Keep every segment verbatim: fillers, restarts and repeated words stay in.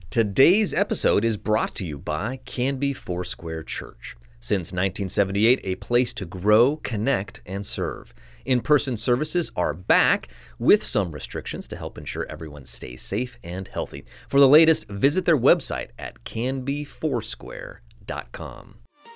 Today's episode is brought to you by Canby Foursquare Church. Since nineteen seventy-eight, a place to grow, connect, and serve. In-person services are back with some restrictions to help ensure everyone stays safe and healthy. For the latest, visit their website at canby foursquare dot com.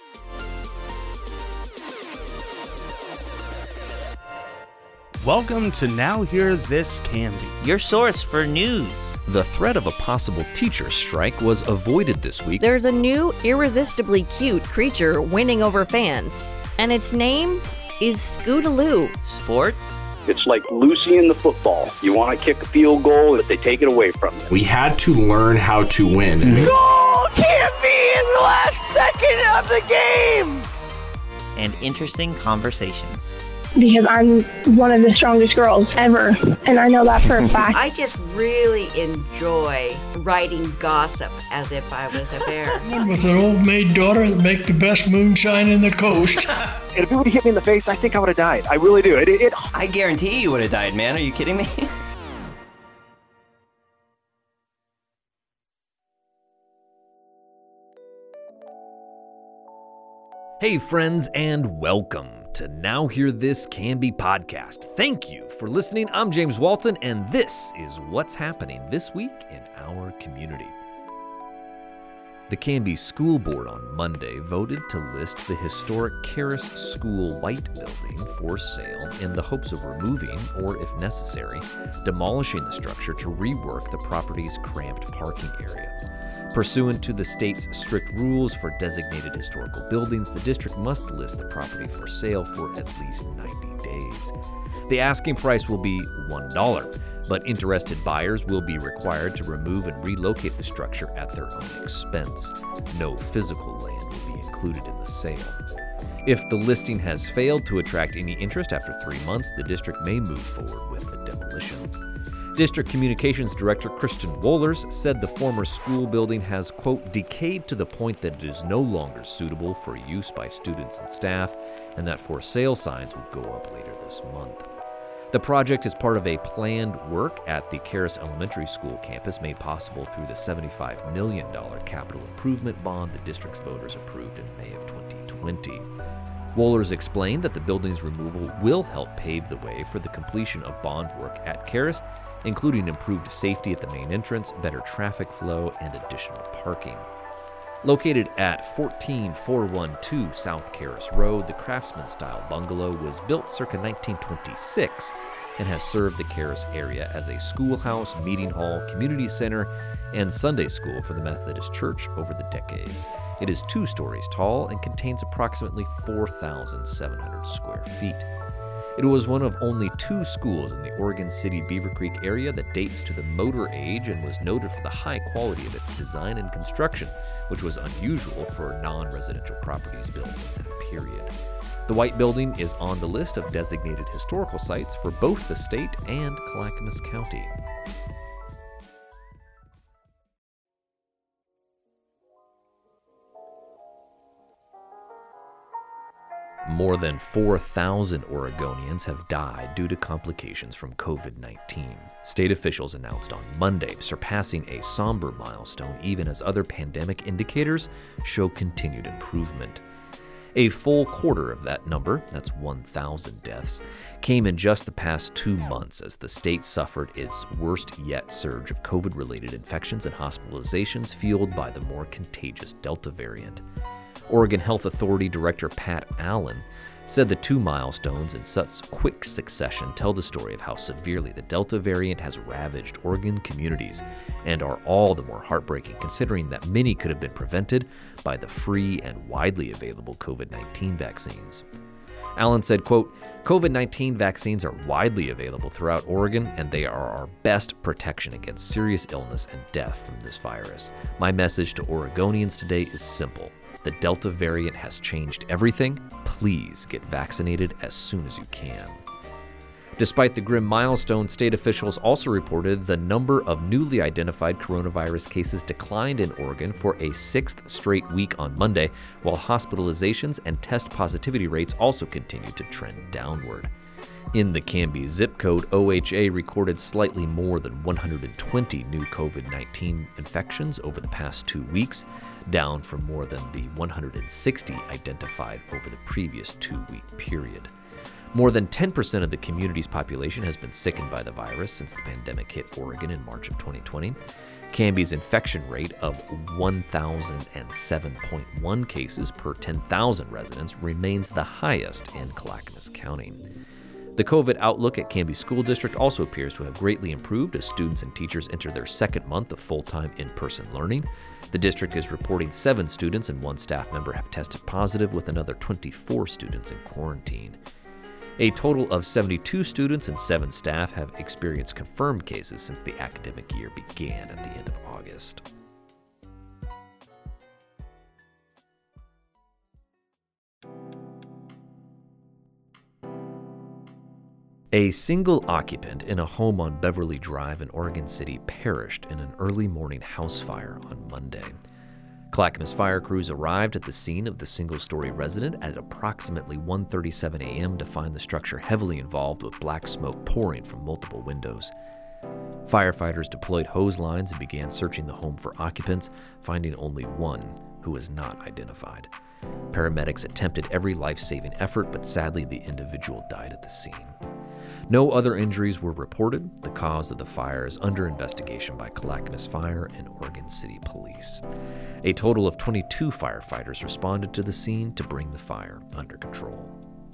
Welcome to Now Hear This Canby, your source for news. The threat of a possible teacher strike was avoided this week. There's a new, irresistibly cute creature winning over fans, and its name is Scootaloo. Sports? It's like Lucy in the football. You want to kick a field goal, if they take it away from you. We had to learn how to win. Goal can't be in the last second of the game! And interesting conversations. Because I'm one of the strongest girls ever, and I know that for a fact. I just really enjoy writing gossip as if I was a bear. With an old maid daughter that make the best moonshine in the coast. And if it would have hit me in the face, I think I would have died. I really do. It, it, it... I guarantee you would have died, man. Are you kidding me? Hey friends, and welcome to Now Hear This Canby podcast. Thank you for listening. I'm James Walton, and this is what's happening this week in our community. The Canby School Board on Monday voted to list the historic Caris School White Building for sale in the hopes of removing, or if necessary, demolishing the structure to rework the property's cramped parking area. Pursuant to the state's strict rules for designated historical buildings, the district must list the property for sale for at least ninety days. The asking price will be one dollar, but interested buyers will be required to remove and relocate the structure at their own expense. No physical land will be included in the sale. If the listing has failed to attract any interest after three months, the district may move forward with the demolition. District Communications Director Kristen Wohlers said the former school building has, quote, decayed to the point that it is no longer suitable for use by students and staff, and that for sale signs will go up later this month. The project is part of a planned work at the Caris Elementary School campus made possible through the seventy-five million dollars capital improvement bond the district's voters approved in May of twenty twenty. Wohlers explained that the building's removal will help pave the way for the completion of bond work at Caris, including improved safety at the main entrance, better traffic flow, and additional parking. Located at fourteen four twelve South Caris Road, the Craftsman-style bungalow was built circa nineteen twenty-six and has served the Caris area as a schoolhouse, meeting hall, community center, and Sunday school for the Methodist Church over the decades. It is two stories tall and contains approximately four thousand seven hundred square feet. It was one of only two schools in the Oregon City Beaver Creek area that dates to the Motor Age and was noted for the high quality of its design and construction, which was unusual for non-residential properties built in that period. The White Building is on the list of designated historical sites for both the state and Clackamas County. More than four thousand Oregonians have died due to complications from covid nineteen. State officials announced on Monday, surpassing a somber milestone even as other pandemic indicators show continued improvement. A full quarter of that number, that's one thousand deaths, came in just the past two months as the state suffered its worst yet surge of COVID-related infections and hospitalizations fueled by the more contagious Delta variant. Oregon Health Authority Director Pat Allen said the two milestones in such quick succession tell the story of how severely the Delta variant has ravaged Oregon communities and are all the more heartbreaking considering that many could have been prevented by the free and widely available covid nineteen vaccines. Allen said, quote, covid nineteen vaccines are widely available throughout Oregon, and they are our best protection against serious illness and death from this virus. My message to Oregonians today is simple. The Delta variant has changed everything. Please get vaccinated as soon as you can. Despite the grim milestone, state officials also reported the number of newly identified coronavirus cases declined in Oregon for a sixth straight week on Monday, while hospitalizations and test positivity rates also continued to trend downward. In the Canby zip code, O H A recorded slightly more than one hundred twenty new covid nineteen infections over the past two weeks, down from more than the one hundred sixty identified over the previous two-week period. More than ten percent of the community's population has been sickened by the virus since the pandemic hit Oregon in March of twenty twenty. Canby's infection rate of one thousand seven point one cases per ten thousand residents remains the highest in Clackamas County. The COVID outlook at Canby School District also appears to have greatly improved as students and teachers enter their second month of full-time in-person learning. The district is reporting seven students and one staff member have tested positive, with another twenty-four students in quarantine. A total of seventy-two students and seven staff have experienced confirmed cases since the academic year began at the end of August. A single occupant in a home on Beverly Drive in Oregon City perished in an early morning house fire on Monday. Clackamas fire crews arrived at the scene of the single-story residence at approximately one thirty-seven a.m. to find the structure heavily involved with black smoke pouring from multiple windows. Firefighters deployed hose lines and began searching the home for occupants, finding only one, who was not identified. Paramedics attempted every life-saving effort, but sadly the individual died at the scene. No other injuries were reported. The cause of the fire is under investigation by Clackamas Fire and Oregon City Police. A total of twenty-two firefighters responded to the scene to bring the fire under control.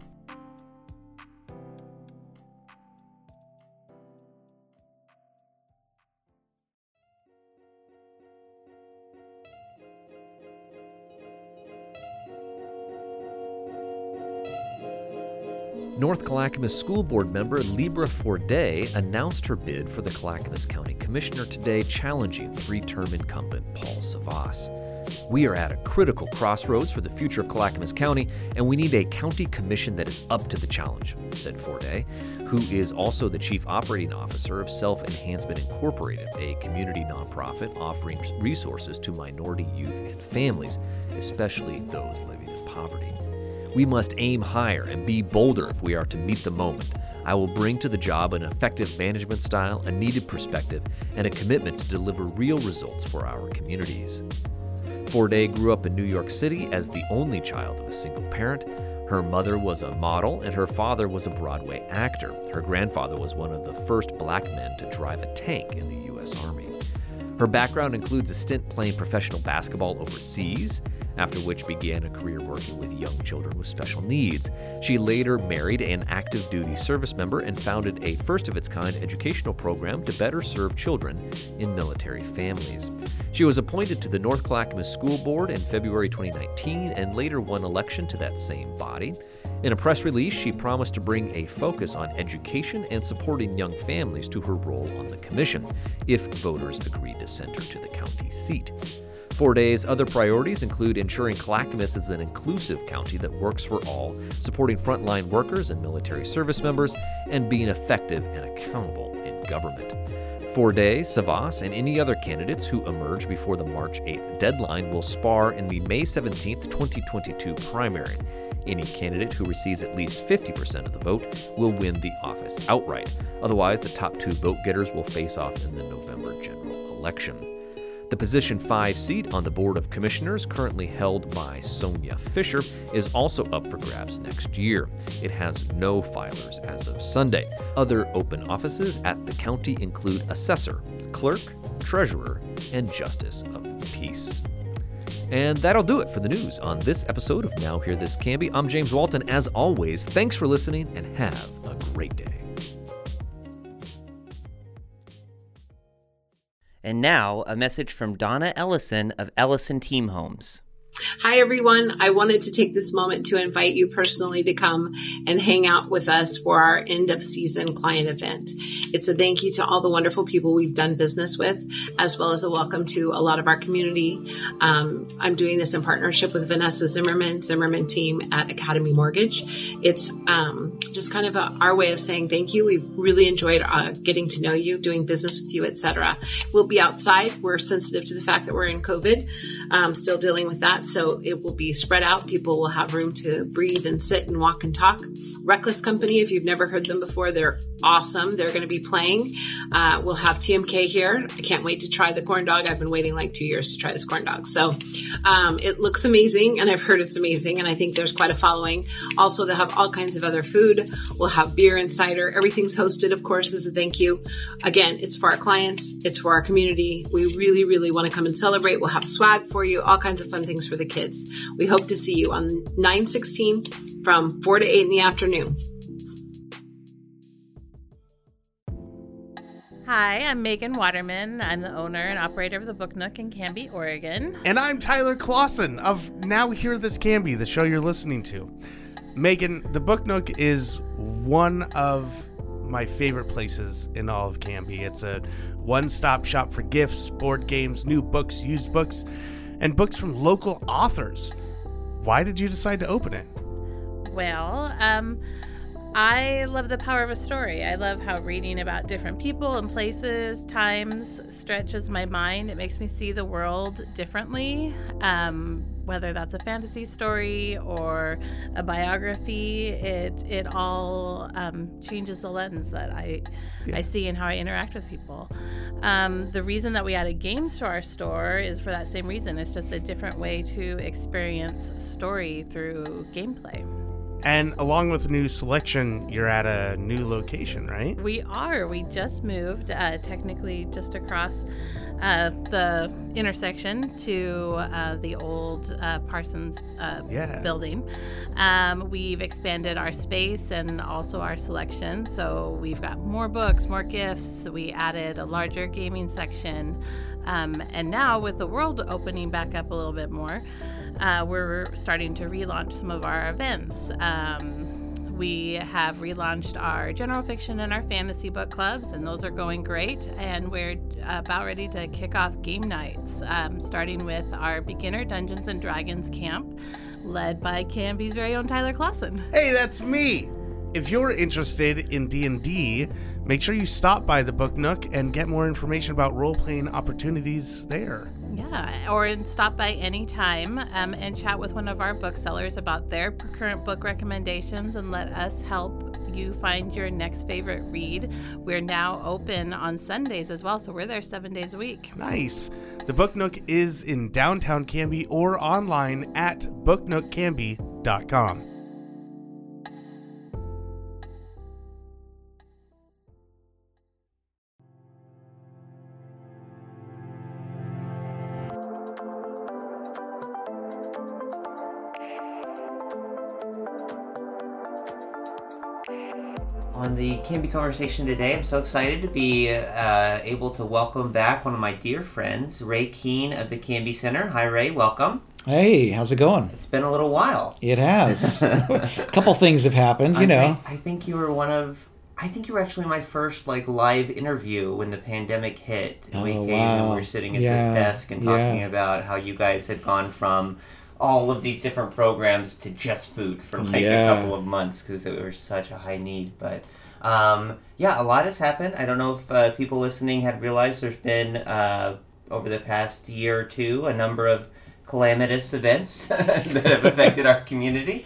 North Clackamas School Board member Libra Forday announced her bid for the Clackamas County Commissioner today, challenging three-term incumbent Paul Savas. "We are at a critical crossroads for the future of Clackamas County, and we need a county commission that is up to the challenge," said Forday, who is also the chief operating officer of Self Enhancement Incorporated, a community nonprofit offering resources to minority youth and families, especially those living in poverty. "We must aim higher and be bolder if we are to meet the moment. I will bring to the job an effective management style, a needed perspective, and a commitment to deliver real results for our communities." Forday grew up in New York City as the only child of a single parent. Her mother was a model and her father was a Broadway actor. Her grandfather was one of the first black men to drive a tank in the U S Army. Her background includes a stint playing professional basketball overseas, after which began a career working with young children with special needs. She later married an active duty service member and founded a first-of-its-kind educational program to better serve children in military families. She was appointed to the North Clackamas School Board in February twenty nineteen and later won election to that same body. In a press release, she promised to bring a focus on education and supporting young families to her role on the commission, if voters agreed to send her to the county seat. Forday's other priorities include ensuring Clackamas is an inclusive county that works for all, supporting frontline workers and military service members, and being effective and accountable in government. Forday, Savas, and any other candidates who emerge before the March eighth deadline will spar in the May seventeenth, twenty twenty-two primary. Any candidate who receives at least fifty percent of the vote will win the office outright. Otherwise, the top two vote-getters will face off in the November general election. The position five seat on the Board of Commissioners, currently held by Sonia Fisher, is also up for grabs next year. It has no filers as of Sunday. Other open offices at the county include Assessor, Clerk, Treasurer, and Justice of the Peace. And that'll do it for the news on this episode of Now Hear This Canby. I'm James Walton. As always, thanks for listening and have a great day. And now, a message from Donna Ellison of Ellison Team Homes. Hi, everyone. I wanted to take this moment to invite you personally to come and hang out with us for our end of season client event. It's a thank you to all the wonderful people we've done business with, as well as a welcome to a lot of our community. Um, I'm doing this in partnership with Vanessa Zimmerman, Zimmerman team at Academy Mortgage. It's um, just kind of a, our way of saying thank you. We've really enjoyed uh, getting to know you, doing business with you, et cetera. We'll be outside. We're sensitive to the fact that we're in COVID, um, still dealing with that. So it will be spread out. People will have room to breathe and sit and walk and talk. Reckless Company, if you've never heard them before, they're awesome. They're going to be playing. Uh, we'll have T M K here. I can't wait to try the corn dog. I've been waiting like two years to try this corn dog. So um, it looks amazing, and I've heard it's amazing, and I think there's quite a following. Also, they'll have all kinds of other food. We'll have beer and cider. Everything's hosted, of course, as a thank you. Again, it's for our clients. It's for our community. We really, really want to come and celebrate. We'll have swag for you, all kinds of fun things for the kids. We hope to see you on nine sixteen from four to eight in the afternoon. Hi, I'm Megan Waterman. I'm the owner and operator of the Book Nook in Canby, Oregon. And I'm Tyler Clausen of Now Hear This Canby, the show you're listening to. Megan, the Book Nook is one of my favorite places in all of Canby. It's a one-stop shop for gifts, board games, new books, used books, and books from local authors. Why did you decide to open it? Well, um... I love the power of a story. I love how reading about different people and places, times, stretches my mind. It makes me see the world differently, um, whether that's a fantasy story or a biography. It it all um, changes the lens that I yeah. I see and how I interact with people. Um, the reason that we added games to our store is for that same reason. It's just a different way to experience story through gameplay. And along with the new selection, you're at a new location, right? We are. We just moved, uh, technically just across uh, the intersection to uh, the old uh, Parsons uh, yeah. building. Um, we've expanded our space and also our selection. So we've got more books, more gifts. We added a larger gaming section. Um, and now with the world opening back up a little bit more, uh, we're starting to relaunch some of our events. Um, we have relaunched our general fiction and our fantasy book clubs, and those are going great. And we're about ready to kick off game nights, um, starting with our beginner Dungeons and Dragons camp, led by Canby's very own Tyler Clausen. Hey, that's me! If you're interested in D and D, make sure you stop by the Book Nook and get more information about role-playing opportunities there. Yeah, or stop by anytime um, and chat with one of our booksellers about their current book recommendations and let us help you find your next favorite read. We're now open on Sundays as well, so we're there seven days a week. Nice. The Book Nook is in downtown Canby or online at book nook canby dot com. On the Canby Conversation today, I'm so excited to be uh, able to welcome back one of my dear friends, Ray Keene of the Canby Center. Hi, Ray. Welcome. Hey, how's it going? It's been a little while. It has. A couple things have happened, you I know. Think, I think you were one of... I think you were actually my first like live interview when the pandemic hit. And oh, we came wow. and we were sitting at yeah. this desk and talking yeah. about how you guys had gone from all of these different programs to just food for like yeah. a couple of months because it was such a high need. But um, yeah, a lot has happened. I don't know if uh, people listening had realized there's been uh, over the past year or two a number of calamitous events that have affected our community.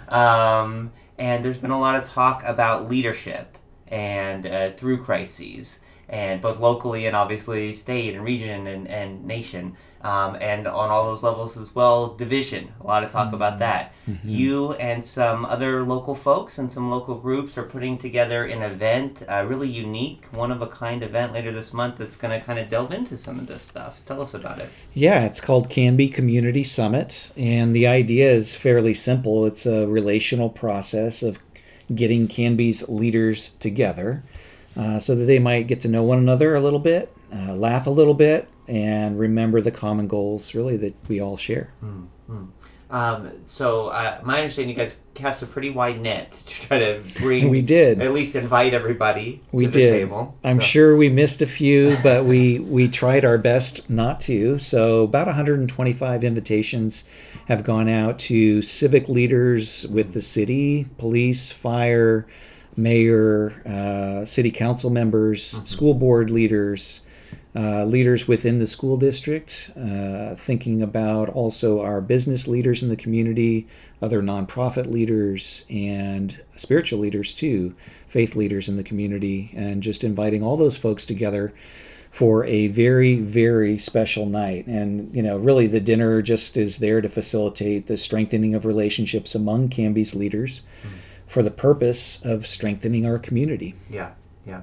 Um, and there's been a lot of talk about leadership and uh, through crises, and both locally and obviously state and region and, and nation, um, and on all those levels as well, division. A lot of talk mm-hmm. about that. Mm-hmm. You and some other local folks and some local groups are putting together an event, a really unique, one-of-a-kind event later this month that's going to kind of delve into some of this stuff. Tell us about it. Yeah, it's called Canby Community Summit, and the idea is fairly simple. It's a relational process of getting Canby's leaders together uh, so that they might get to know one another a little bit, uh, laugh a little bit, and remember the common goals really that we all share. Mm-hmm. Um, so uh, my understanding, you guys cast a pretty wide net to try to bring, we did at least invite everybody to we the did. table. I'm so. sure we missed a few, but we, we tried our best not to. So about one hundred twenty-five invitations have gone out to civic leaders with the city, police, fire, mayor, uh, city council members, mm-hmm. school board leaders, uh, leaders within the school district, uh, thinking about also our business leaders in the community, other nonprofit leaders, and spiritual leaders too, faith leaders in the community, and just inviting all those folks together for a very, very special night. And, you know, really the dinner just is there to facilitate the strengthening of relationships among Canby's leaders mm. for the purpose of strengthening our community. Yeah, yeah.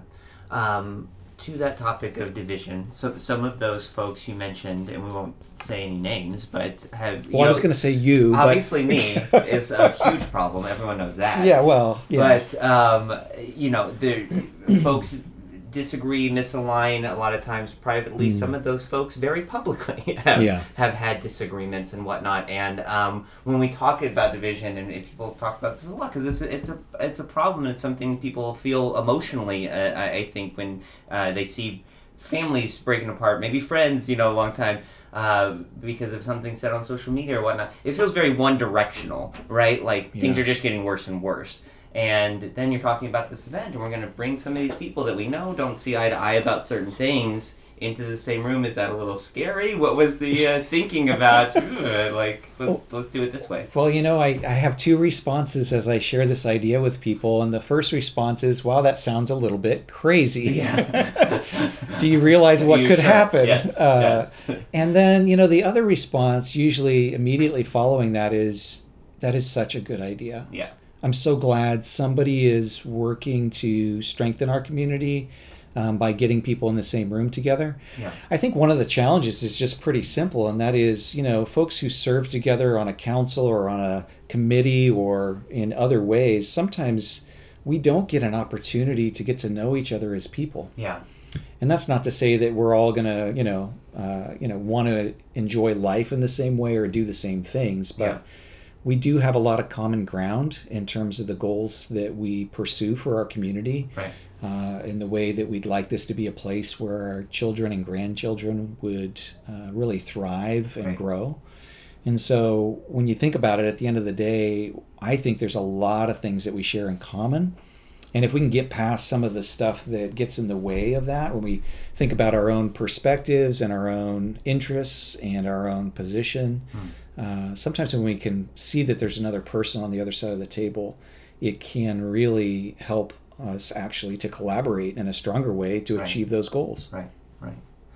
Um, to that topic of division, so some of those folks you mentioned, and we won't say any names, but have... Well, you know, I was going to say you, obviously but... me is a huge problem. Everyone knows that. Yeah, well, yeah. But, um, you know, there folks... disagree, misalign a lot of times privately. Mm. Some of those folks very publicly have, yeah. have had disagreements and whatnot. And um, when we talk about division, and, and people talk about this a lot, because it's a, it's a it's a problem. And it's something people feel emotionally. Uh, I, I think when uh, they see families breaking apart, maybe friends, you know, a long time. Uh, because of something said on social media or whatnot, it feels very one-directional, right? Like yeah. things are just getting worse and worse. And then you're talking about this event, and we're going to bring some of these people that we know don't see eye to eye about certain things into the same room. Is that a little scary? What was the uh, thinking about? Ooh, like, let's well, let's do it this way. Well, you know, I, I have two responses as I share this idea with people. And the first response is, wow, that sounds a little bit crazy. Yeah. Do you realize what you could sure? happen? Yes, uh, yes. And then, you know, the other response, usually immediately following that is, that is such a good idea. Yeah. I'm so glad somebody is working to strengthen our community um, by getting people in the same room together. Yeah. I think one of the challenges is just pretty simple, and that is, you know, folks who serve together on a council or on a committee or in other ways, sometimes we don't get an opportunity to get to know each other as people. Yeah. And that's not to say that we're all gonna, you know, uh, you know, want to enjoy life in the same way or do the same things, but. Yeah. We do have a lot of common ground in terms of the goals that we pursue for our community, right. uh, in the way that we'd like this to be a place where our children and grandchildren would uh, really thrive and right. grow. And so when you think about it, at the end of the day, I think there's a lot of things that we share in common. And if we can get past some of the stuff that gets in the way of that, when we think about our own perspectives and our own interests and our own position, hmm. Uh, sometimes when we can see that there's another person on the other side of the table, it can really help us actually to collaborate in a stronger way to right. achieve those goals. Right, right.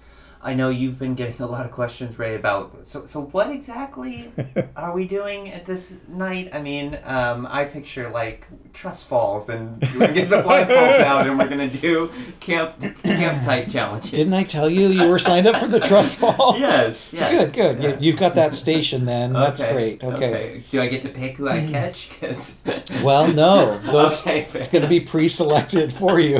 I know you've been getting a lot of questions, Ray, about, so so what exactly are we doing at this night? I mean, um, I picture, like, trust falls, and we're going to get the blindfolds out, and we're going to do camp camp type challenges. Didn't I tell you you were signed up for the trust fall? Yes, yes. Good, good. Yeah. You've got that station then. That's okay, great. Okay. okay. Do I get to pick who I catch? Cause well, no. Those, okay, it's going to be pre-selected for you.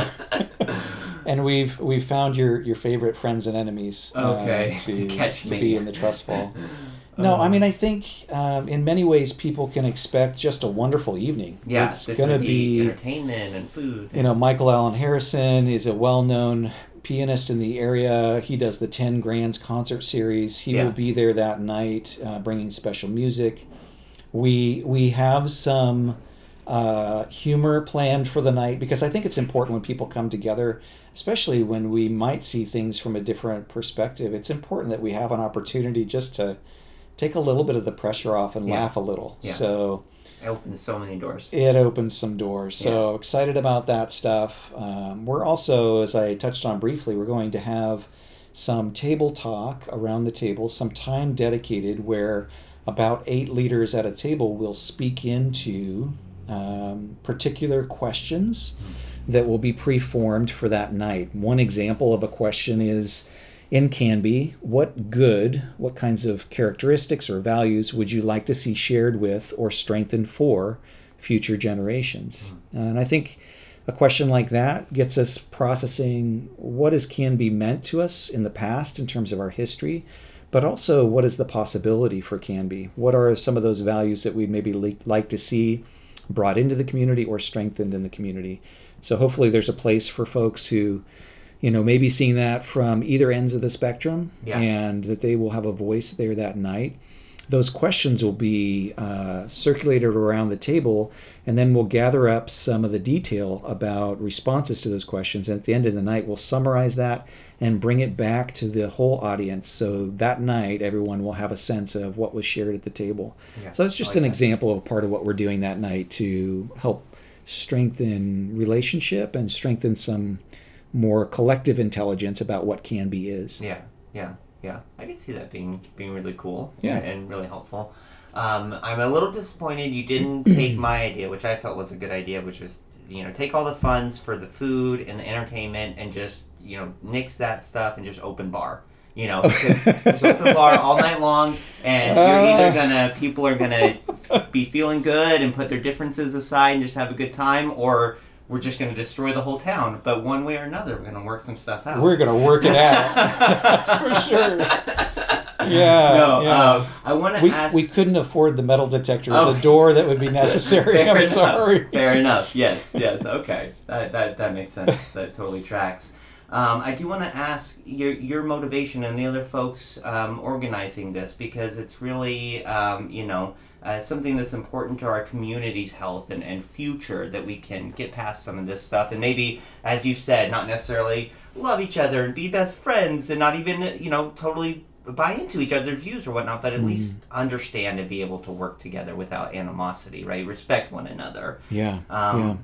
And we've we've found your, your favorite friends and enemies okay. uh, to, to catch to me. be in the trust fall. No, I mean, I think um, in many ways people can expect just a wonderful evening. Yeah, it's going to be entertainment and food. You know, Michael Allen Harrison is a well-known pianist in the area. He does the Ten Grands concert series. He yeah. will be there that night, uh, bringing special music. We we have some uh, humor planned for the night because I think it's important when people come together, especially when we might see things from a different perspective. It's important that we have an opportunity just to take a little bit of the pressure off and yeah. laugh a little. Yeah. So it opens so many doors. It opens some doors. So yeah. excited about that stuff. Um, we're also, as I touched on briefly, we're going to have some table talk around the table, some time dedicated where about eight leaders at a table will speak into um, particular questions mm. that will be preformed for that night. One example of a question is, in Canby, what good, what kinds of characteristics or values would you like to see shared with or strengthened for future generations? Mm. And I think a question like that gets us processing what has Canby meant to us in the past in terms of our history, but also what is the possibility for Canby? What are some of those values that we'd maybe li- like to see brought into the community or strengthened in the community? So hopefully there's a place for folks who, you know, maybe seeing that from either ends of the spectrum, yeah. and that they will have a voice there that night. those questions will be uh, circulated around the table, and then we'll gather up some of the detail about responses to those questions. And at the end of the night, we'll summarize that and bring it back to the whole audience. So that night, everyone will have a sense of what was shared at the table. Yeah, so it's just like an that. example of part of what we're doing that night to help strengthen relationship and strengthen some more collective intelligence about what Canby is. Yeah, yeah. Yeah, I can see that being being really cool yeah. and, and really helpful. Um, I'm a little disappointed you didn't take my idea, which I felt was a good idea, which was, you know, take all the funds for the food and the entertainment and just, you know, nix that stuff and just open bar. You know, just open bar all night long, and you're either gonna, people are gonna be feeling good and put their differences aside and just have a good time, or we're just going to destroy the whole town. But one way or another, we're going to work some stuff out. We're going to work it out. That's for sure. Yeah. No, yeah. Um, I want we, to ask... We couldn't afford the metal detector oh. at the door that would be necessary. Fair I'm enough. sorry. Fair enough. Yes, yes. Okay. That, that, that makes sense. That totally tracks. Um, I do want to ask your your motivation and the other folks um, organizing this, because it's really, um, you know, uh, something that's important to our community's health and, and future, that we can get past some of this stuff and maybe, as you said, not necessarily love each other and be best friends and not even, you know, totally buy into each other's views or whatnot, but at mm. least understand and be able to work together without animosity, right? Respect one another. Yeah, um, yeah.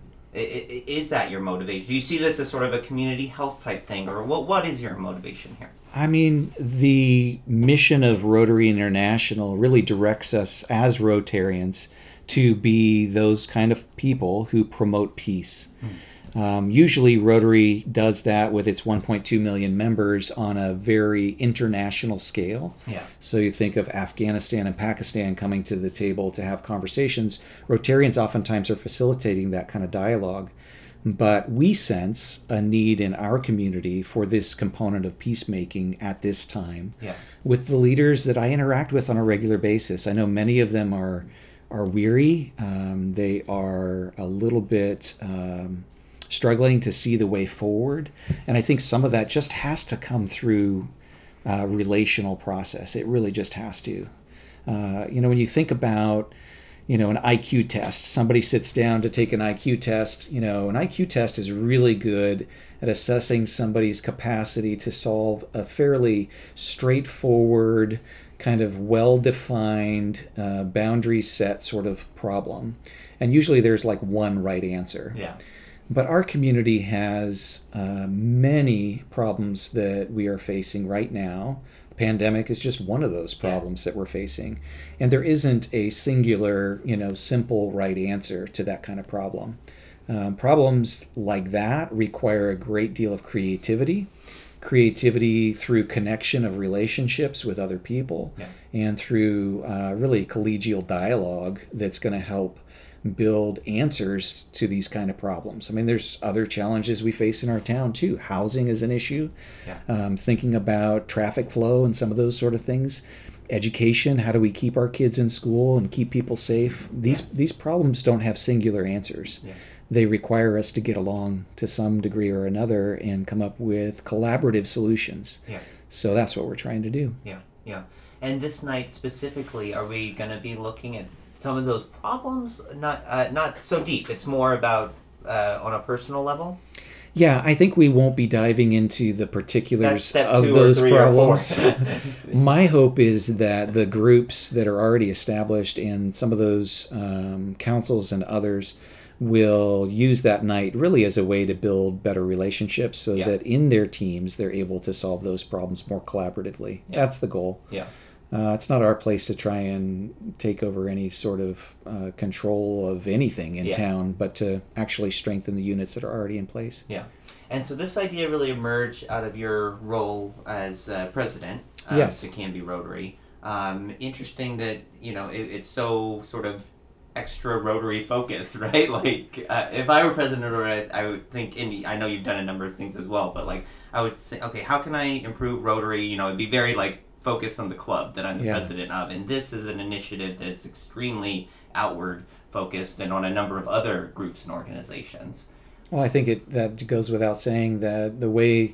Is that your motivation? Do you see this as sort of a community health type thing, or what? What is your motivation here? I mean, the mission of Rotary International really directs us as Rotarians to be those kind of people who promote peace. Hmm. Um, usually Rotary does that with its one point two million members on a very international scale. Yeah. So you think of Afghanistan and Pakistan coming to the table to have conversations. Rotarians oftentimes are facilitating that kind of dialogue. But we sense a need in our community for this component of peacemaking at this time yeah. with the leaders that I interact with on a regular basis. I know many of them are, are weary. Um, they are a little bit... Um, struggling to see the way forward. And I think some of that just has to come through a relational process. It really just has to. Uh, you know, when you think about, you know, an I Q test, somebody sits down to take an I Q test, you know, an I Q test is really good at assessing somebody's capacity to solve a fairly straightforward, kind of well-defined, uh, boundary set sort of problem. And usually there's like one right answer. Yeah. But our community has uh, many problems that we are facing right now. The pandemic is just one of those problems yeah. that we're facing. And there isn't a singular, you know, simple right answer to that kind of problem. Um, problems like that require a great deal of creativity. Creativity through connection of relationships with other people yeah. and through uh, really collegial dialogue that's going to help build answers to these kind of problems. I mean, there's other challenges we face in our town too. Housing is an issue. Yeah. Um, thinking about traffic flow and some of those sort of things. Education, how do we keep our kids in school and keep people safe? These yeah. these problems don't have singular answers. Yeah. They require us to get along to some degree or another and come up with collaborative solutions. Yeah. So that's what we're trying to do. Yeah, yeah. And this night specifically, are we going to be looking at some of those problems? Not uh, not so deep. It's more about uh, on a personal level. Yeah, I think we won't be diving into the particulars of two those or three problems. Or four. My hope is that the groups that are already established and some of those um, councils and others will use that night really as a way to build better relationships so yeah. that in their teams they're able to solve those problems more collaboratively. Yeah. That's the goal. Yeah. Uh, it's not our place to try and take over any sort of uh, control of anything in yeah. town, but to actually strengthen the units that are already in place. Yeah. And so this idea really emerged out of your role as uh, president of yes. the Canby Rotary. Um, interesting that, you know, it, it's so sort of extra Rotary focused, right? Like, uh, if I were president of Rotary, I would think, in, I know you've done a number of things as well, but like, I would say, okay, how can I improve Rotary? You know, it'd be very like, focused on the club that I'm the yeah. president of, and this is an initiative that's extremely outward focused and on a number of other groups and organizations. Well, I think it that goes without saying that the way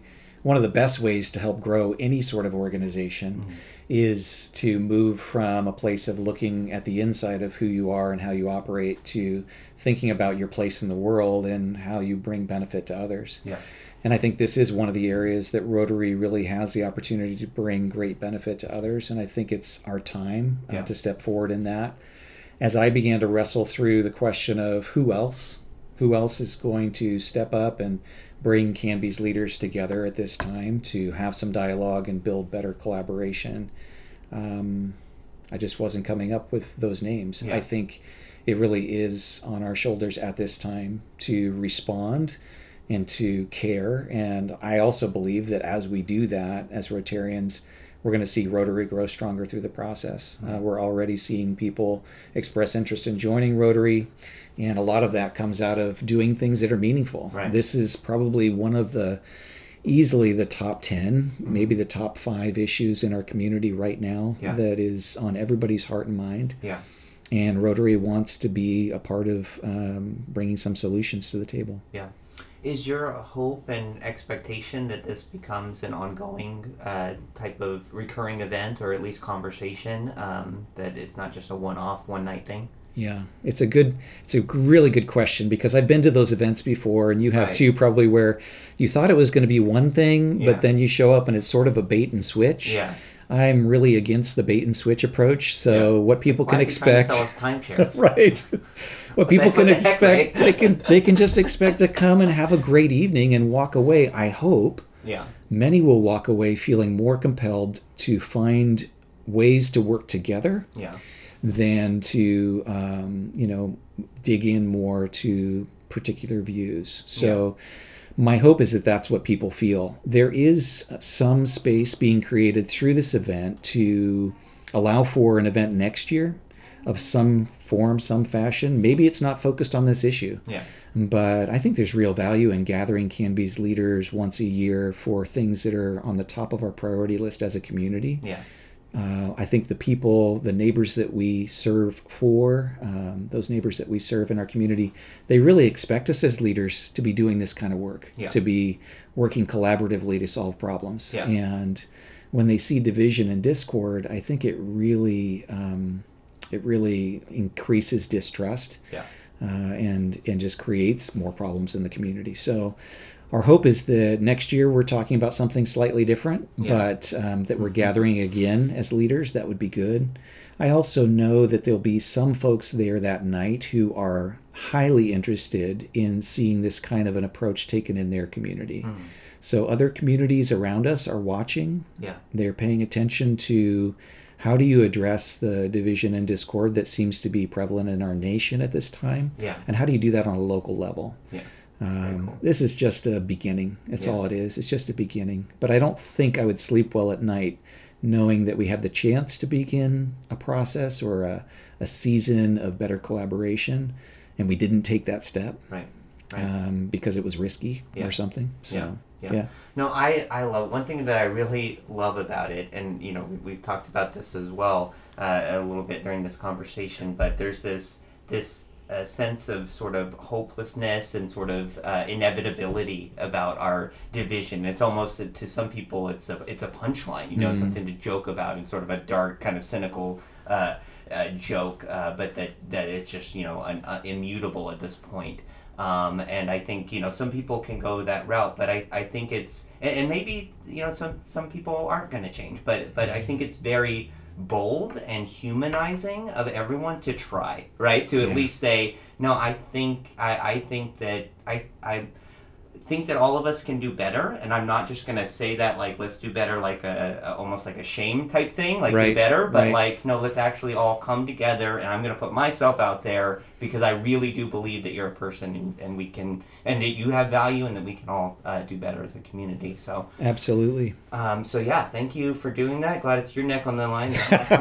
one of the best ways to help grow any sort of organization mm-hmm. is to move from a place of looking at the inside of who you are and how you operate to thinking about your place in the world and how you bring benefit to others. Yeah. And I think this is one of the areas that Rotary really has the opportunity to bring great benefit to others. And I think it's our time uh, yeah. to step forward in that. As I began to wrestle through the question of who else, who else is going to step up and bring Canby's leaders together at this time to have some dialogue and build better collaboration, um, I just wasn't coming up with those names. Yeah. I think it really is on our shoulders at this time to respond and to care. And I also believe that as we do that, as Rotarians, we're going to see Rotary grow stronger through the process. Uh, we're already seeing people express interest in joining Rotary, and a lot of that comes out of doing things that are meaningful. Right. This is probably one of the, easily the top ten, maybe the top five issues in our community right now yeah. that is on everybody's heart and mind. Yeah. And Rotary wants to be a part of um, bringing some solutions to the table. Yeah. Is your hope and expectation that this becomes an ongoing uh, type of recurring event, or at least conversation, um, that it's not just a one-off, one-night thing? Yeah, it's a good, it's a really good question, because I've been to those events before, and you have right. too, probably, where you thought it was going to be one thing, yeah. but then you show up and it's sort of a bait and switch. Yeah. I'm really against the bait and switch approach. So yeah. what people Why can is he trying expect, to sell us timeshares? right? What people can expect, they can they can just expect to come and have a great evening and walk away. I hope. Yeah. Many will walk away feeling more compelled to find ways to work together. Yeah. Than to um, you know dig in more to particular views. So. Yeah. My hope is that that's what people feel. There is some space being created through this event to allow for an event next year of some form, some fashion. Maybe it's not focused on this issue. Yeah. But I think there's real value in gathering Canby's leaders once a year for things that are on the top of our priority list as a community. Yeah. Uh, I think the people, the neighbors that we serve for, um, those neighbors that we serve in our community, they really expect us as leaders to be doing this kind of work, yeah. to be working collaboratively to solve problems. Yeah. And when they see division and discord, I think it really, um, it really increases distrust, yeah. uh, and and just creates more problems in the community. So. Our hope is that next year we're talking about something slightly different, yeah. but um, that we're gathering again as leaders. That would be good. I also know that there'll be some folks there that night who are highly interested in seeing this kind of an approach taken in their community. Mm. So other communities around us are watching. Yeah. They're paying attention to how do you address the division and discord that seems to be prevalent in our nation at this time? Yeah. And how do you do that on a local level? Yeah. Um, cool. This is just a beginning. That's yeah. all it is. It's just a beginning. But I don't think I would sleep well at night knowing that we had the chance to begin a process or a, a season of better collaboration, and we didn't take that step. Right. Right. Um, because it was risky yeah. or something. So, yeah. Yeah. yeah. No, I, I love, one thing that I really love about it, and, you know, we've talked about this as well uh, a little bit during this conversation, but there's this, this, a sense of sort of hopelessness and sort of uh, inevitability about our division. It's almost, to some people, it's a it's a punchline, you know, mm-hmm. something to joke about, and sort of a dark, kind of cynical uh, uh, joke, uh, but that, that it's just, you know, un, uh, immutable at this point. Um, and I think, you know, some people can go that route, but I, I think it's, and, and maybe, you know, some, some people aren't going to change, but, but I think it's very bold and humanizing of everyone to try, right? To at yeah. least say, no, I think I, I think that I I think that all of us can do better, and I'm not just gonna say that like let's do better like a, a almost like a shame type thing, like right. do better, but right. like no, let's actually all come together, and I'm gonna put myself out there because I really do believe that you're a person, and, and we can, and that you have value, and that we can all uh, do better as a community. So absolutely. Um, so yeah, thank you for doing that. Glad it's your neck on the line.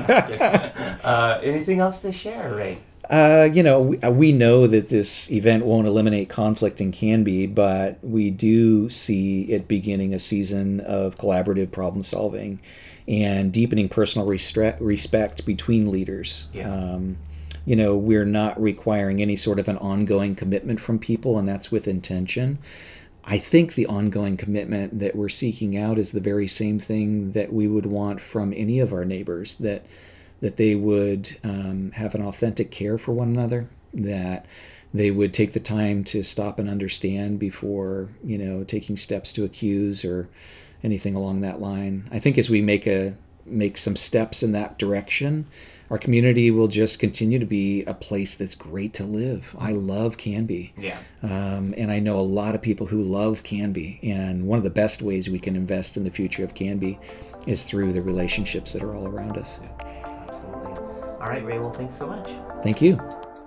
uh, anything else to share, Ray? Uh, you know, we, we know that this event won't eliminate conflict in Canby, but we do see it beginning a season of collaborative problem solving and deepening personal restre- respect between leaders. Yeah. Um, you know, we're not requiring any sort of an ongoing commitment from people, and that's with intention. I think the ongoing commitment that we're seeking out is the very same thing that we would want from any of our neighbors, that that they would um, have an authentic care for one another, that they would take the time to stop and understand before, you know, taking steps to accuse or anything along that line. I think as we make a make some steps in that direction, our community will just continue to be a place that's great to live. I love Canby. Yeah. Um, and I know a lot of people who love Canby. And one of the best ways we can invest in the future of Canby is through the relationships that are all around us. Yeah, absolutely. All right, Ray, well, thanks so much. Thank you.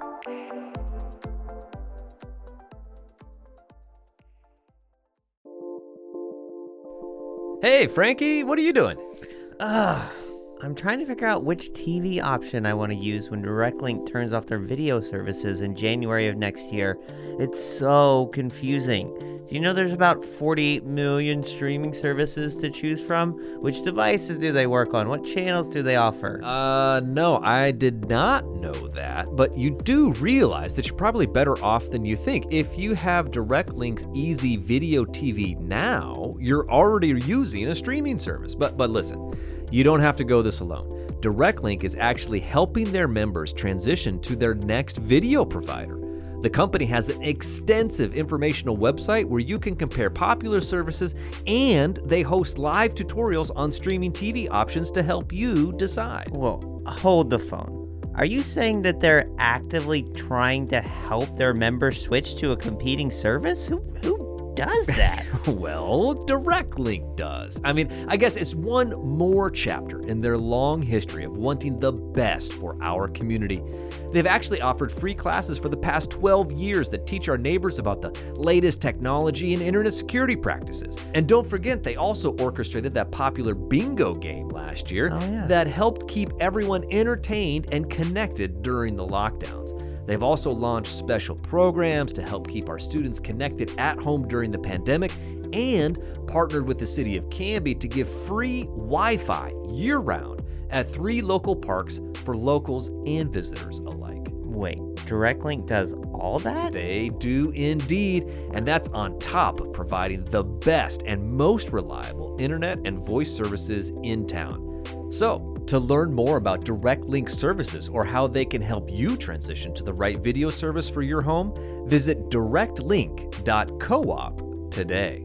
Hey, Frankie, what are you doing? Ugh. I'm trying to figure out which T V option I want to use when DirectLink turns off their video services in January of next year. It's so confusing. Do you know there's about forty-eight million streaming services to choose from? Which devices do they work on? What channels do they offer? Uh, no, I did not know that. But you do realize that you're probably better off than you think. If you have DirectLink's Easy Video T V now, you're already using a streaming service. But but listen, you don't have to go this alone. DirectLink is actually helping their members transition to their next video provider. The company has an extensive informational website where you can compare popular services, and they host live tutorials on streaming T V options to help you decide. Well, hold the phone. Are you saying that they're actively trying to help their members switch to a competing service? Who who does that? Well, DirectLink does. I mean, I guess it's one more chapter in their long history of wanting the best for our community. They've actually offered free classes for the past twelve years that teach our neighbors about the latest technology and internet security practices. And don't forget, they also orchestrated that popular bingo game last year oh, yeah. that helped keep everyone entertained and connected during the lockdowns. They've also launched special programs to help keep our students connected at home during the pandemic, and partnered with the city of Canby to give free Wi-Fi year-round at three local parks for locals and visitors alike. Wait, DirectLink does all that? They do indeed, and that's on top of providing the best and most reliable internet and voice services in town. So, to learn more about DirectLink services or how they can help you transition to the right video service for your home, visit direct link dot coop today.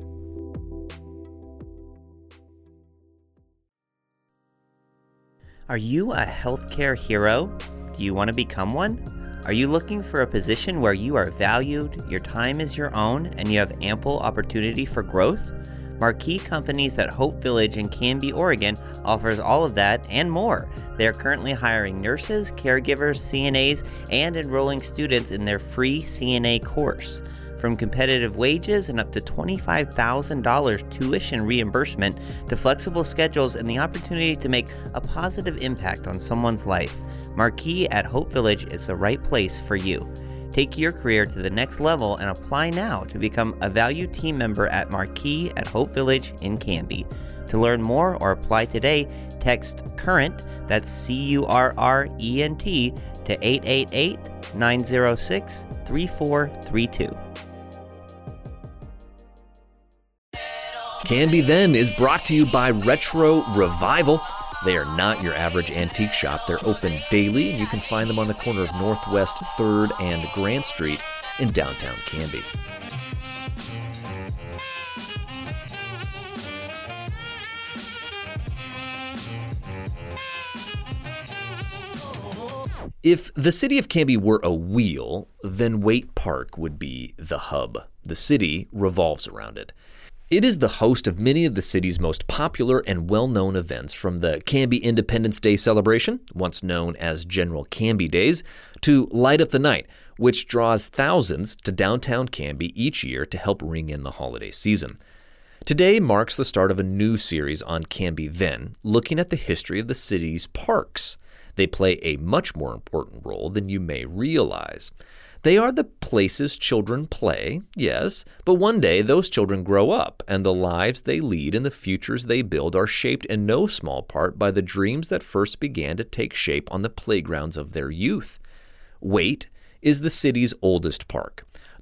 Are you a healthcare hero? Do you want to become one? Are you looking for a position where you are valued, your time is your own, and you have ample opportunity for growth? Marquee Companies at Hope Village in Canby, Oregon offers all of that and more. They are currently hiring nurses, caregivers, C N As, and enrolling students in their free C N A course. From competitive wages and up to twenty-five thousand dollars tuition reimbursement to flexible schedules and the opportunity to make a positive impact on someone's life, Marquee at Hope Village is the right place for you. Take your career to the next level and apply now to become a valued team member at Marquee at Hope Village in Canby. To learn more or apply today, text CURRENT, that's C U R R E N T, to eight eight eight, nine zero six, three four three two. Canby Then is brought to you by Retro Revival. They are not your average antique shop. They're open daily, and you can find them on the corner of Northwest third and Grant Street in downtown Canby. If the city of Canby were a wheel, then Waite Park would be the hub. The city revolves around it. It is the host of many of the city's most popular and well-known events, from the Canby Independence Day celebration, once known as General Canby Days, to Light Up the Night, which draws thousands to downtown Canby each year to help ring in the holiday season. Today marks the start of a new series on Canby Then, looking at the history of the city's parks. They play a much more important role than you may realize. They are the places children play, yes, but one day those children grow up, and the lives they lead and the futures they build are shaped in no small part by the dreams that first began to take shape on the playgrounds of their youth. Waite is the city's oldest park.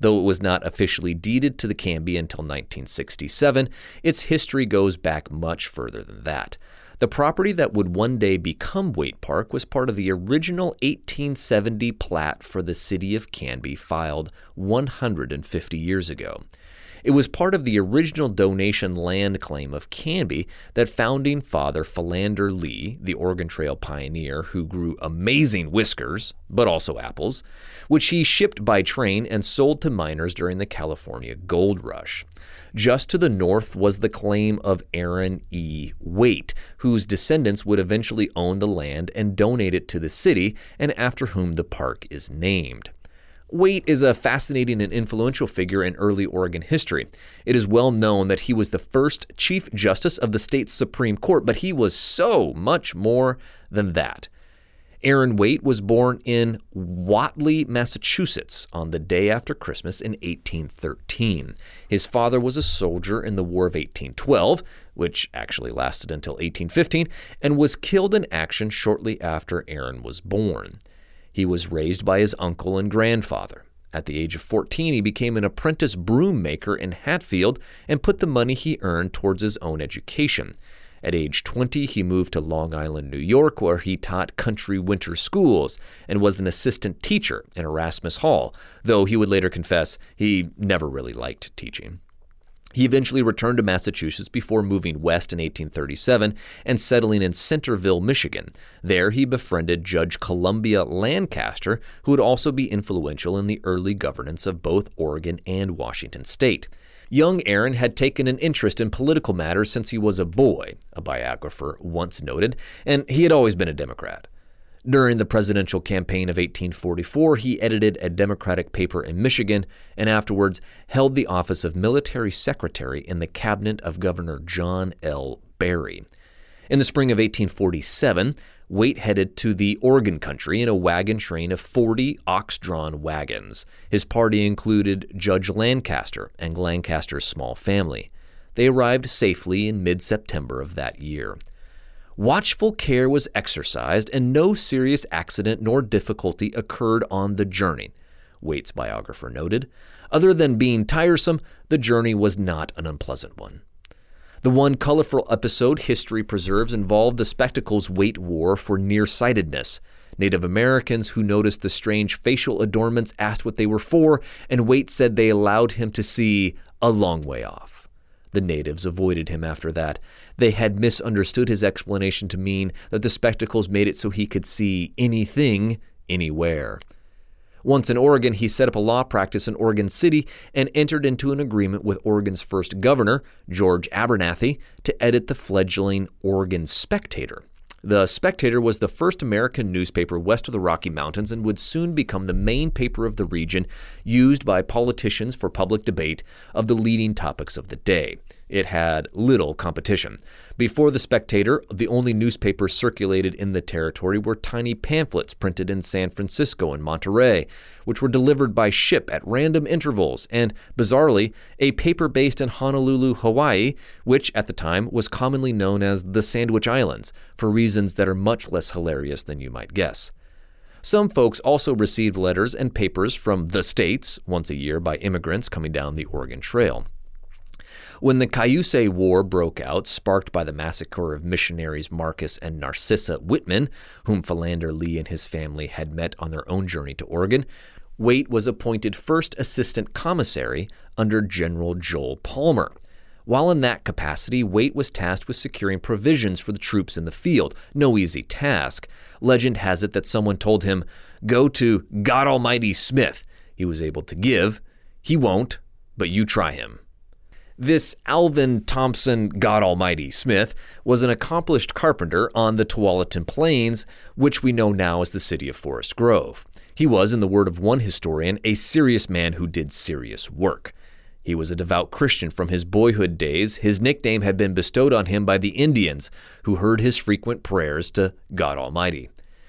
Though it was not officially deeded to the Canby until nineteen sixty-seven, its history goes back much further than that. The property that would one day become Waite Park was part of the original eighteen seventy plat for the city of Canby filed one hundred fifty years ago. It was part of the original donation land claim of Canby that founding father Philander Lee, the Oregon Trail pioneer who grew amazing whiskers, but also apples, which he shipped by train and sold to miners during the California Gold Rush. Just to the north was the claim of Aaron E. Waite, whose descendants would eventually own the land and donate it to the city, and after whom the park is named. Waite is a fascinating and influential figure in early Oregon history. It is well known that he was the first Chief Justice of the state's Supreme Court, but he was so much more than that. Aaron Waite was born in Whately, Massachusetts, on the day after Christmas in eighteen thirteen. His father was a soldier in the War of eighteen twelve, which actually lasted until eighteen fifteen, and was killed in action shortly after Aaron was born. He was raised by his uncle and grandfather. At the age of fourteen, he became an apprentice broom maker in Hatfield and put the money he earned towards his own education. At age twenty, he moved to Long Island, New York, where he taught country winter schools and was an assistant teacher in Erasmus Hall, though he would later confess he never really liked teaching. He eventually returned to Massachusetts before moving west in eighteen thirty-seven and settling in Centerville, Michigan. There he befriended Judge Columbia Lancaster, who would also be influential in the early governance of both Oregon and Washington state. Young Aaron had taken an interest in political matters since he was a boy, a biographer once noted, and he had always been a Democrat. During the presidential campaign of eighteen forty-four, he edited a Democratic paper in Michigan and afterwards held the office of military secretary in the cabinet of Governor John L. Barry. In the spring of eighteen forty-seven, Waite headed to the Oregon country in a wagon train of forty ox-drawn wagons. His party included Judge Lancaster and Lancaster's small family. They arrived safely in mid-September of that year. Watchful care was exercised, and no serious accident nor difficulty occurred on the journey, Waite's biographer noted. Other than being tiresome, the journey was not an unpleasant one. The one colorful episode history preserves involved the spectacles Waite wore for nearsightedness. Native Americans who noticed the strange facial adornments asked what they were for, and Waite said they allowed him to see a long way off. The natives avoided him after that. They had misunderstood his explanation to mean that the spectacles made it so he could see anything, anywhere. Once in Oregon, he set up a law practice in Oregon City and entered into an agreement with Oregon's first governor, George Abernathy, to edit the fledgling Oregon Spectator. The Spectator was the first American newspaper west of the Rocky Mountains and would soon become the main paper of the region, used by politicians for public debate of the leading topics of the day. It had little competition. Before the Spectator, the only newspapers circulated in the territory were tiny pamphlets printed in San Francisco and Monterey, which were delivered by ship at random intervals, and, bizarrely, a paper based in Honolulu, Hawaii, which at the time was commonly known as the Sandwich Islands, for reasons that are much less hilarious than you might guess. Some folks also received letters and papers from the States once a year by immigrants coming down the Oregon Trail. When the Cayuse War broke out, sparked by the massacre of missionaries Marcus and Narcissa Whitman, whom Philander Lee and his family had met on their own journey to Oregon, Waite was appointed first assistant commissary under General Joel Palmer. While in that capacity, Waite was tasked with securing provisions for the troops in the field. No easy task. Legend has it that someone told him, "Go to God Almighty Smith." He was able to give. He won't, but you try him. This Alvin Thompson God Almighty Smith was an accomplished carpenter on the Tualatin Plains, which we know now as the city of Forest Grove. He was, in the word of one historian, a serious man who did serious work. He was a devout Christian from his boyhood days. His nickname had been bestowed on him by the Indians, who heard his frequent prayers to God Almighty.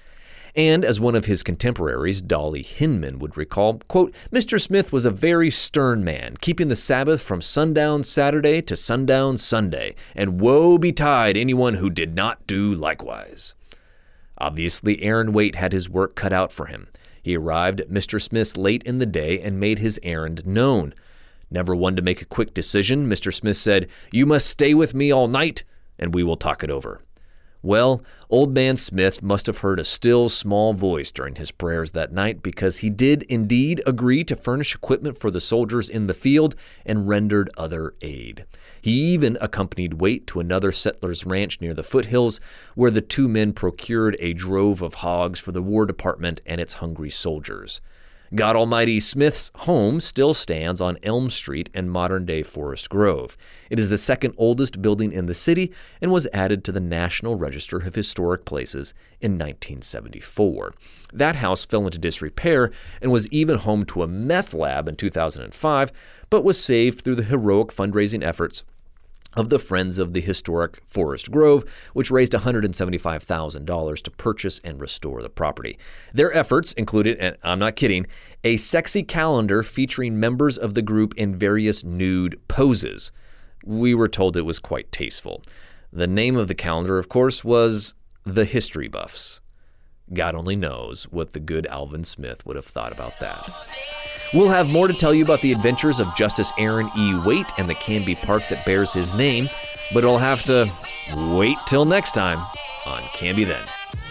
And as one of his contemporaries, Dolly Hinman, would recall, quote, "Mister Smith was a very stern man, keeping the Sabbath from sundown Saturday to sundown Sunday, and woe betide anyone who did not do likewise." Obviously, Aaron Waite had his work cut out for him. He arrived at Mister Smith's late in the day and made his errand known. Never one to make a quick decision, Mister Smith said, "You must stay with me all night, and we will talk it over." Well, Old Man Smith must have heard a still, small voice during his prayers that night, because he did indeed agree to furnish equipment for the soldiers in the field and rendered other aid. He even accompanied Waite to another settler's ranch near the foothills, where the two men procured a drove of hogs for the War Department and its hungry soldiers. God Almighty Smith's home still stands on Elm Street in modern-day Forest Grove. It is the second oldest building in the city and was added to the National Register of Historic Places in nineteen seventy-four. That house fell into disrepair and was even home to a meth lab in two thousand five, but was saved through the heroic fundraising efforts of the Friends of the Historic Forest Grove, which raised one hundred seventy-five thousand dollars to purchase and restore the property. Their efforts included, and I'm not kidding, a sexy calendar featuring members of the group in various nude poses. We were told it was quite tasteful. The name of the calendar, of course, was The History Buffs. God only knows what the good Alvin Smith would have thought about that. We'll have more to tell you about the adventures of Justice Aaron E. Waite and the Canby Park that bears his name, but it'll have to wait till next time on Canby Then.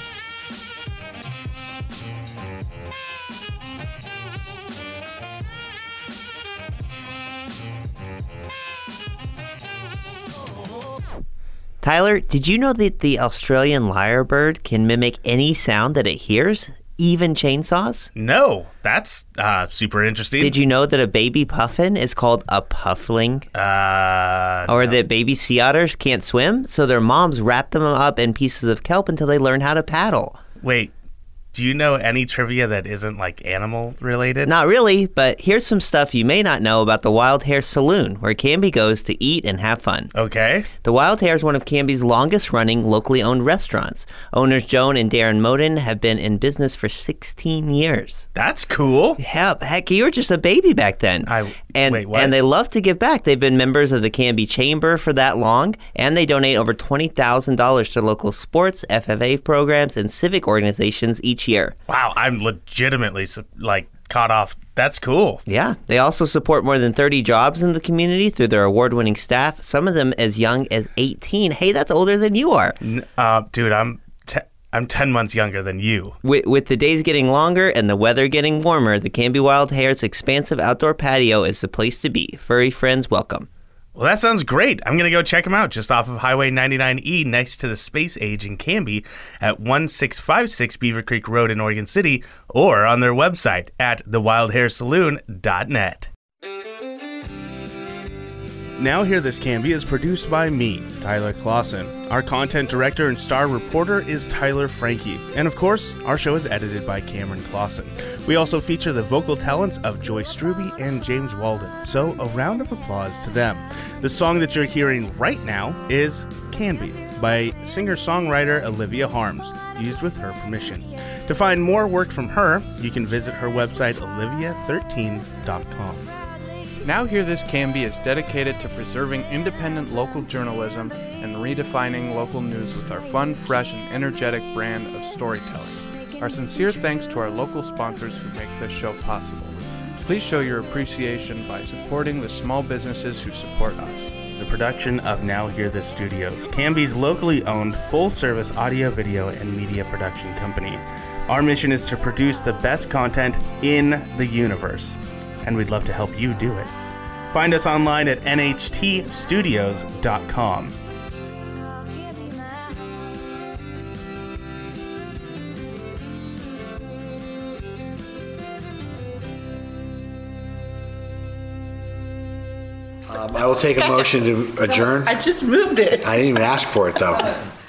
Tyler, did you know that the Australian lyrebird can mimic any sound that it hears? Even chainsaws? No, that's uh, super interesting. Did you know that a baby puffin is called a puffling? Uh, or no. that baby sea otters can't swim, so their moms wrap them up in pieces of kelp until they learn how to paddle? Wait, do you know any trivia that isn't like animal related? Not really, but here's some stuff you may not know about the Wild Hare Saloon, where Canby goes to eat and have fun. Okay. The Wild Hare is one of Canby's longest running locally owned restaurants. Owners Joan and Darren Moden have been in business for sixteen years. That's cool. Yeah, heck, you were just a baby back then. I and, wait, what? And they love to give back. They've been members of the Canby Chamber for that long, and they donate over twenty thousand dollars to local sports, F F A programs, and civic organizations each year. Wow, I'm legitimately like caught off. That's cool. Yeah. They also support more than thirty jobs in the community through their award-winning staff, some of them as young as eighteen. Hey, that's older than you are. Uh, dude, I'm te- I'm ten months younger than you. With, with the days getting longer and the weather getting warmer, the Canby Wild Hare's expansive outdoor patio is the place to be. Furry friends welcome. Well, that sounds great. I'm going to go check them out just off of Highway ninety-nine E next to the Space Age in Canby at one six five six Beaver Creek Road in Oregon City, or on their website at the wild hare saloon dot net. Now Hear This Canby is produced by me, Tyler Clausen. Our content director and star reporter is Tyler Frankie. And of course, our show is edited by Cameron Clausen. We also feature the vocal talents of Joyce Struby and James Walden. So a round of applause to them. The song that you're hearing right now is Canby by singer-songwriter Olivia Harms, used with her permission. To find more work from her, you can visit her website olivia thirteen dot com. Now Hear This Canby is dedicated to preserving independent local journalism and redefining local news with our fun, fresh, and energetic brand of storytelling. Our sincere thanks to our local sponsors who make this show possible. Please show your appreciation by supporting the small businesses who support us. The production of Now Hear This Studios, Canby's locally owned full-service audio, video, and media production company. Our mission is to produce the best content in the universe, and we'd love to help you do it. Find us online at N H T studios dot com. Um, I will take a motion to adjourn. I just moved it. I didn't even ask for it, though.